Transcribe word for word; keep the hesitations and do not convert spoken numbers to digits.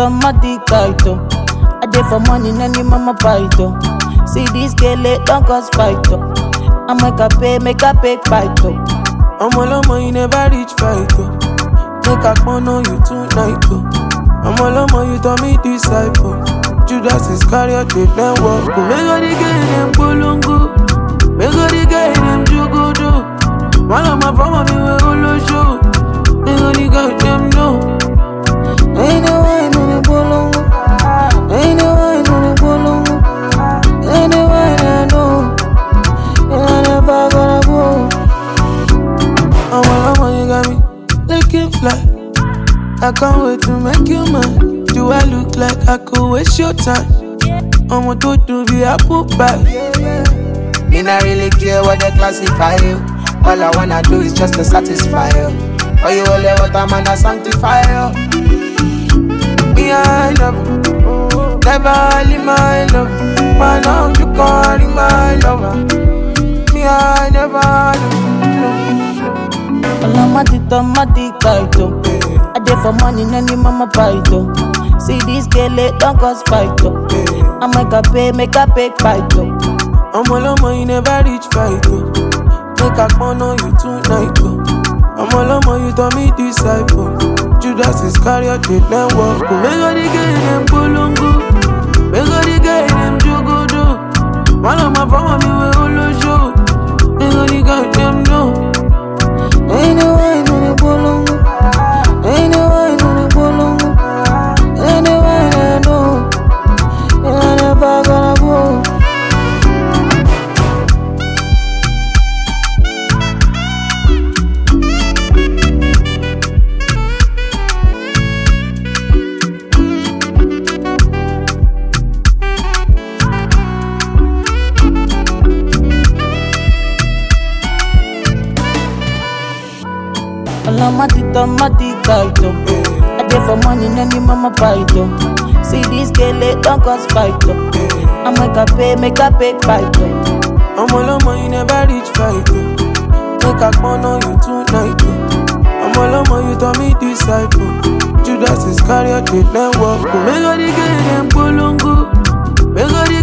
automatic title. I dey for money, any mama fight oh. See this girl, it don't cost fight oh. I make her pay, make her pay fight oh. I'm all on you never reach fight oh. Make a phone on you tonight oh. I'm all on you to me disciple. Judas Iscariot did then walk oh. Make all the girl them polongo. Make all the girl them jugodo. One of my family me we all show. Make all the girl them know. Ain't no one on the polongo. Ain't no one on the polongo. Ain't no one I know. And I never gonna go. I'm all on you got me. Looking fly. I can't wait to make you mine. Do I look like I could waste your time? I'm a to to be a poop pie. Me not really care what they classify you. All I wanna do is just to satisfy you. Oh, you only what I'm gonna sanctify you. Me I love you. Never leave my love. Man out you calling my lover. Me I never love. Automatic, automatic title. I dey for money, any mama fight oh. See this girl, it don't cost fight oh. I make her pay, make her pay fight oh. I'm all on you never reach fight oh. Make a phone on you tonight oh. I'm all on you to me disciple. Judas Iscariot did then walk oh. Make all the girl them polongo. Make all the girl them jugodo. One of my family me we all show. Make all the girl them know. Ain't no one on the polongo. Ain't no one on the polongo. Ain't no one I know. And I never gonna go. Automatic, automatic title. I dey for money, any mama fight oh. See this girl, it don't cost fight oh. I make her pay, make her pay fight oh. I'm all on you never reach fight oh. Make a phone on you tonight oh. I'm all on you to me disciple. Judas Iscariot did then walk oh. Make all the girl them polongo. Make all the